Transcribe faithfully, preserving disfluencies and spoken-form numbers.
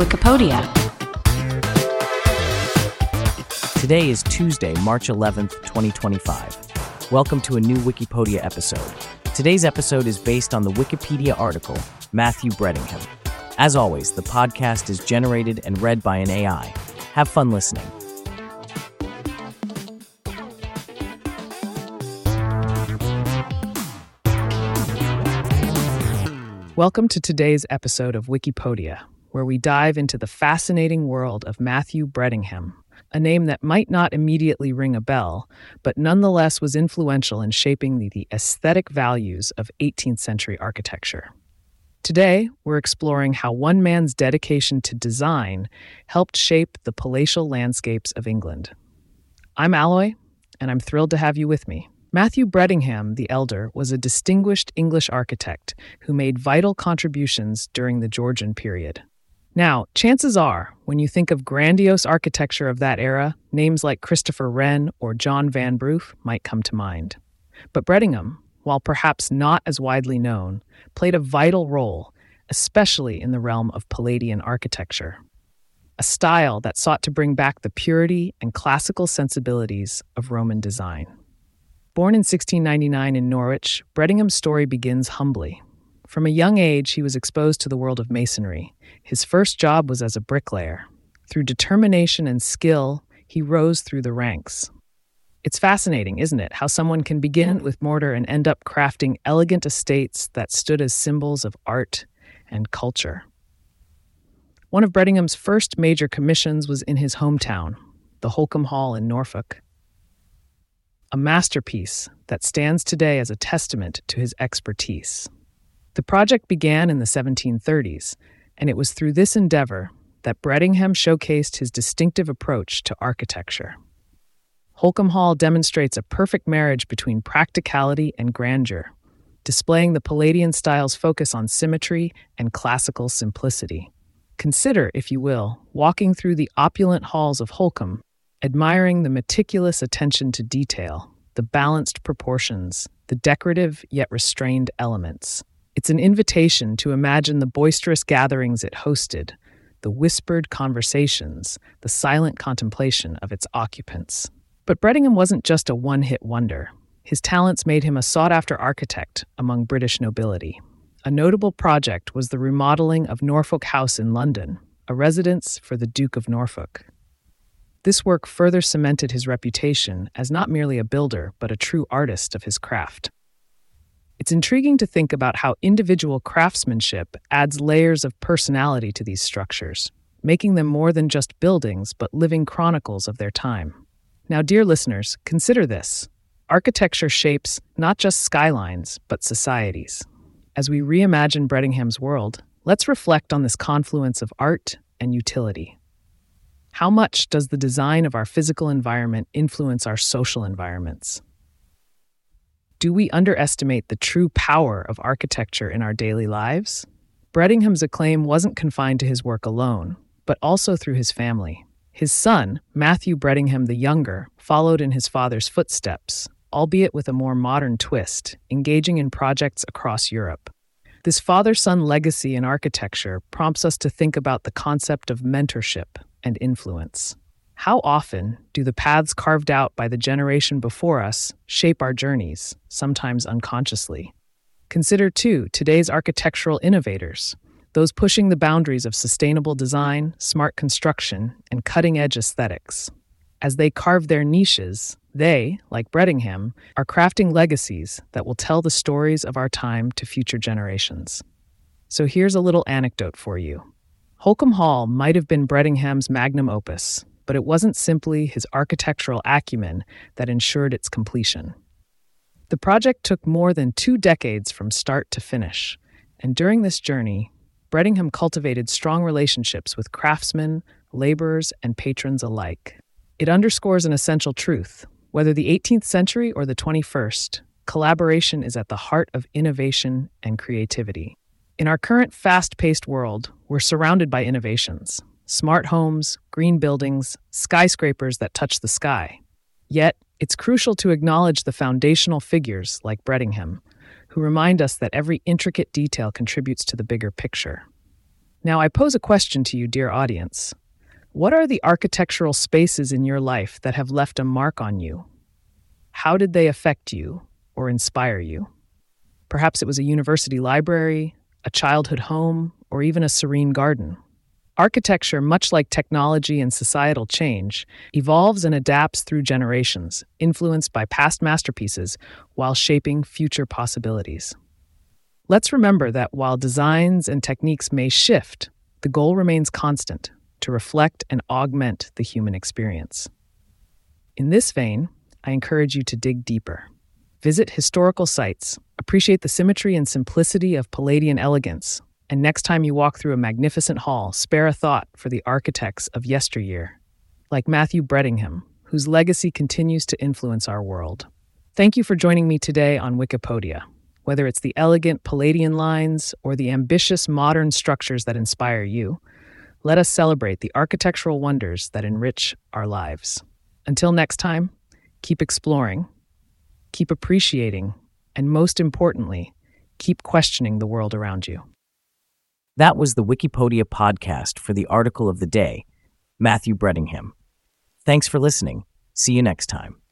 Wikipedia. Today is Tuesday, March eleventh, twenty twenty-five. Welcome to a new Wikipedia episode. Today's episode is based on the Wikipedia article, Matthew Brettingham. As always, the podcast is generated and read by an A I. Have fun listening. Welcome to today's episode of Wikipedia, where we dive into the fascinating world of Matthew Brettingham, a name that might not immediately ring a bell, but nonetheless was influential in shaping the, the aesthetic values of eighteenth century architecture. Today, we're exploring how one man's dedication to design helped shape the palatial landscapes of England. I'm Alloy, and I'm thrilled to have you with me. Matthew Brettingham the Elder was a distinguished English architect who made vital contributions during the Georgian period. Now, chances are, when you think of grandiose architecture of that era, names like Christopher Wren or John Vanbrugh might come to mind. But Brettingham, while perhaps not as widely known, played a vital role, especially in the realm of Palladian architecture, a style that sought to bring back the purity and classical sensibilities of Roman design. Born in sixteen ninety-nine in Norwich, Brettingham's story begins humbly. From a young age, he was exposed to the world of masonry. His first job was as a bricklayer. Through determination and skill, he rose through the ranks. It's fascinating, isn't it, how someone can begin with mortar and end up crafting elegant estates that stood as symbols of art and culture. One of Brettingham's first major commissions was in his hometown, the Holkham Hall in Norfolk. A masterpiece that stands today as a testament to his expertise. The project began in the seventeen thirties, and it was through this endeavor that Brettingham showcased his distinctive approach to architecture. Holkham Hall demonstrates a perfect marriage between practicality and grandeur, displaying the Palladian style's focus on symmetry and classical simplicity. Consider, if you will, walking through the opulent halls of Holkham, admiring the meticulous attention to detail, the balanced proportions, the decorative yet restrained elements. It's an invitation to imagine the boisterous gatherings it hosted, the whispered conversations, the silent contemplation of its occupants. But Brettingham wasn't just a one-hit wonder. His talents made him a sought-after architect among British nobility. A notable project was the remodeling of Norfolk House in London, a residence for the Duke of Norfolk. This work further cemented his reputation as not merely a builder, but a true artist of his craft. It's intriguing to think about how individual craftsmanship adds layers of personality to these structures, making them more than just buildings, but living chronicles of their time. Now, dear listeners, consider this. Architecture shapes not just skylines, but societies. As we reimagine Brettingham's world, let's reflect on this confluence of art and utility. How much does the design of our physical environment influence our social environments? Do we underestimate the true power of architecture in our daily lives? Brettingham's acclaim wasn't confined to his work alone, but also through his family. His son, Matthew Brettingham the Younger, followed in his father's footsteps, albeit with a more modern twist, engaging in projects across Europe. This father-son legacy in architecture prompts us to think about the concept of mentorship and influence. How often do the paths carved out by the generation before us shape our journeys, sometimes unconsciously? Consider, too, today's architectural innovators, those pushing the boundaries of sustainable design, smart construction, and cutting-edge aesthetics. As they carve their niches, they, like Brettingham, are crafting legacies that will tell the stories of our time to future generations. So here's a little anecdote for you. Holkham Hall might have been Brettingham's magnum opus, but it wasn't simply his architectural acumen that ensured its completion. The project took more than two decades from start to finish, and during this journey, Brettingham cultivated strong relationships with craftsmen, laborers, and patrons alike. It underscores an essential truth. Whether the eighteenth century or the twenty-first, collaboration is at the heart of innovation and creativity. In our current fast-paced world, we're surrounded by innovations. Smart homes, green buildings, skyscrapers that touch the sky. Yet, it's crucial to acknowledge the foundational figures like Brettingham, who remind us that every intricate detail contributes to the bigger picture. Now, I pose a question to you, dear audience. What are the architectural spaces in your life that have left a mark on you? How did they affect you or inspire you? Perhaps it was a university library, a childhood home, or even a serene garden. Architecture, much like technology and societal change, evolves and adapts through generations, influenced by past masterpieces while shaping future possibilities. Let's remember that while designs and techniques may shift, the goal remains constant: to reflect and augment the human experience. In this vein, I encourage you to dig deeper. Visit historical sites, appreciate the symmetry and simplicity of Palladian elegance, and next time you walk through a magnificent hall, spare a thought for the architects of yesteryear, like Matthew Brettingham, whose legacy continues to influence our world. Thank you for joining me today on Wikipodia. Whether it's the elegant Palladian lines or the ambitious modern structures that inspire you, let us celebrate the architectural wonders that enrich our lives. Until next time, keep exploring, keep appreciating, and most importantly, keep questioning the world around you. That was the Wikipodia podcast for the article of the day, Matthew Brettingham. Thanks for listening. See you next time.